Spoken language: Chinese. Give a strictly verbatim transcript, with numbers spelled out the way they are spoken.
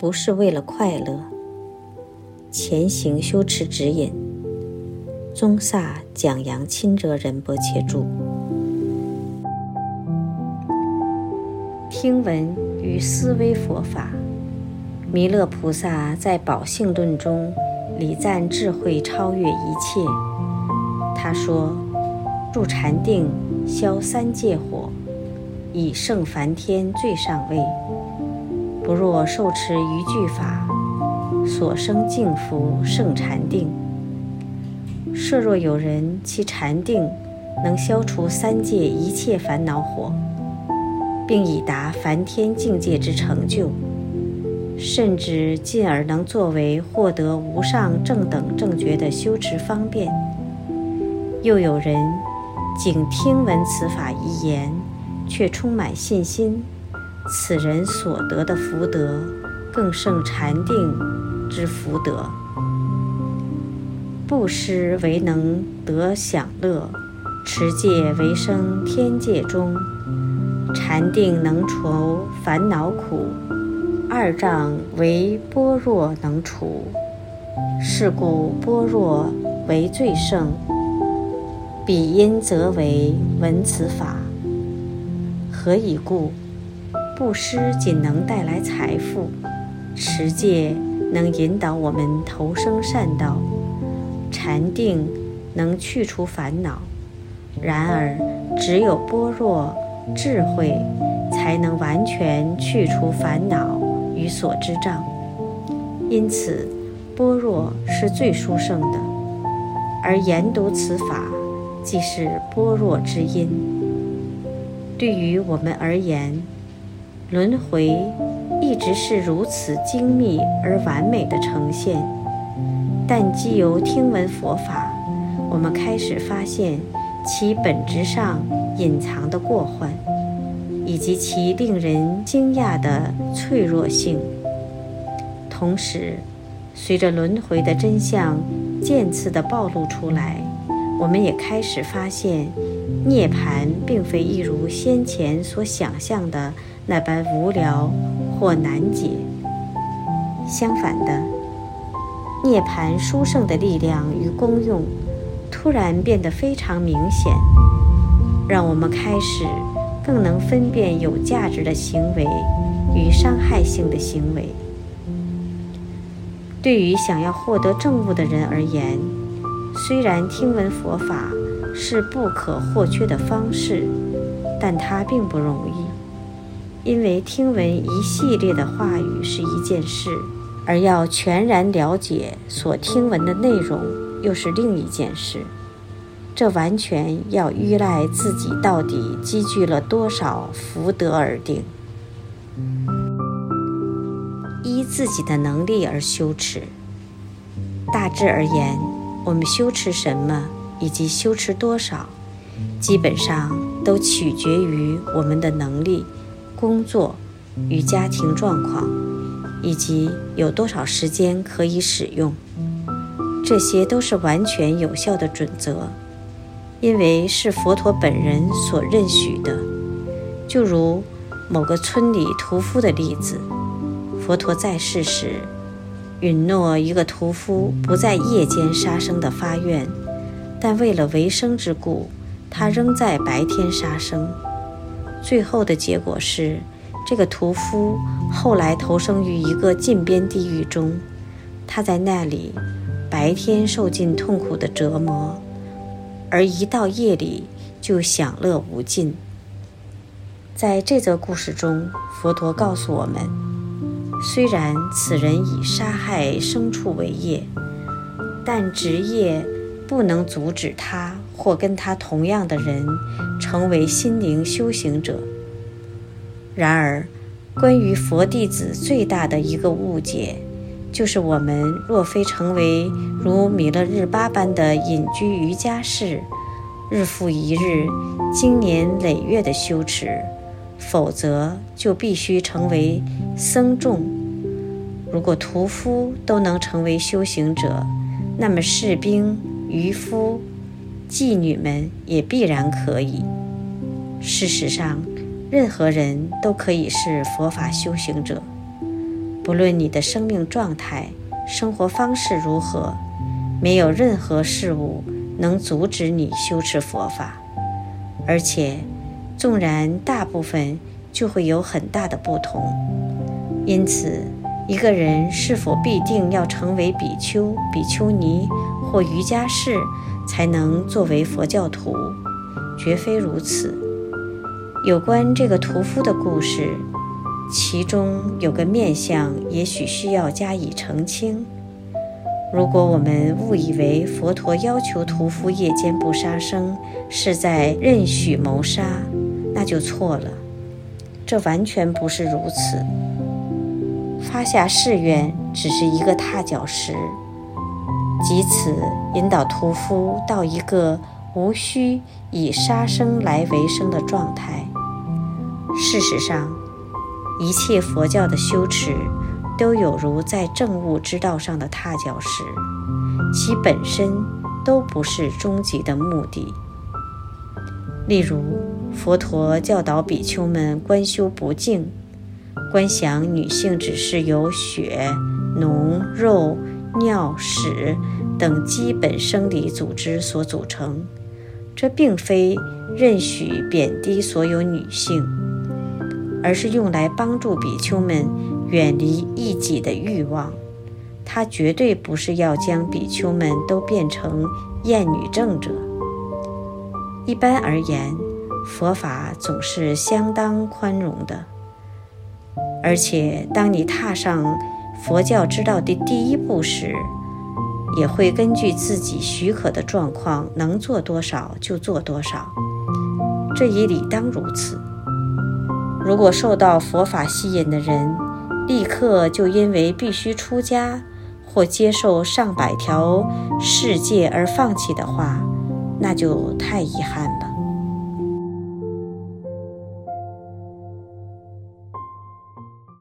不是为了快乐。前行修持指引，宗萨蒋扬钦哲仁波切著。听闻与思维佛法，弥勒菩萨在宝性论中礼赞智慧超越一切。他说：入禅定，消三界火，以胜梵天最上位。不若受持于具法，所生净福胜禅定。设若有人其禅定能消除三界一切烦恼火，并已达梵天境界之成就，甚至进而能作为获得无上正等正觉的修持方便。又有人仅听闻此法一言，却充满信心，此人所得的福德更胜禅定之福德。布施为能得享乐，持戒为生天界中，禅定能除烦恼苦，二障为般若能除。是故般若为最胜，彼因则为闻此法。何以故？布施仅能带来财富，持戒能引导我们投生善道，禅定能去除烦恼。然而只有般若智慧才能完全去除烦恼与所知障，因此般若是最殊胜的，而研读此法即是般若之因。对于我们而言，轮回一直是如此精密而完美的呈现，但藉由听闻佛法，我们开始发现其本质上隐藏的过患，以及其令人惊讶的脆弱性。同时，随着轮回的真相渐次地暴露出来，我们也开始发现涅槃并非一如先前所想象的那般无聊或难解。相反的，涅槃殊胜的力量与功用突然变得非常明显，让我们开始更能分辨有价值的行为与伤害性的行为。对于想要获得证悟的人而言，虽然听闻佛法是不可或缺的方式，但它并不容易，因为听闻一系列的话语是一件事，而要全然了解所听闻的内容又是另一件事。这完全要依赖自己到底积聚了多少福德而定，依自己的能力而修持。大致而言，我们修持什么以及修持多少，基本上都取决于我们的能力、工作与家庭状况，以及有多少时间可以使用。这些都是完全有效的准则，因为是佛陀本人所认许的。就如某个村里屠夫的例子，佛陀在世时允诺一个屠夫不在夜间杀生的发愿，但为了维生之故，他仍在白天杀生。最后的结果是，这个屠夫后来投生于一个禁边地狱中，他在那里白天受尽痛苦的折磨，而一到夜里就享乐无尽。在这则故事中，佛陀告诉我们，虽然此人以杀害牲畜为业，但职业不能阻止他或跟他同样的人成为心灵修行者。然而，关于佛弟子最大的一个误解，就是我们若非成为如弥勒日巴般的隐居瑜伽士，日复一日、经年累月的修持，否则就必须成为僧众。如果屠夫都能成为修行者，那么士兵、渔夫、妓女们也必然可以。事实上，任何人都可以是佛法修行者。 不论你的生命状态、生活方式如何，没有任何事物能阻止你修持佛法，而且纵然大部分就会有很大的不同。因此，一个人是否必定要成为比丘、比丘尼或瑜伽士才能作为佛教徒，绝非如此。有关这个屠夫的故事，其中有个面向也许需要加以澄清。如果我们误以为佛陀要求屠夫夜间不杀生是在任许谋杀，那就错了。这完全不是如此。发下誓愿只是一个踏脚石，即此引导屠夫到一个无需以杀生来为生的状态。事实上，一切佛教的修持都有如在正悟之道上的踏脚石，其本身都不是终极的目的。例如，佛陀教导比丘们观修不净，观想女性只是由血、脓、肉、尿、屎等基本生理组织所组成，这并非任许贬低所有女性，而是用来帮助比丘们远离异己的欲望。它绝对不是要将比丘们都变成厌女症者。一般而言，佛法总是相当宽容的，而且当你踏上佛教之道的第一步时，也会根据自己许可的状况，能做多少就做多少，这也理当如此。如果受到佛法吸引的人，立刻就因为必须出家或接受上百条世戒而放弃的话，那就太遗憾了。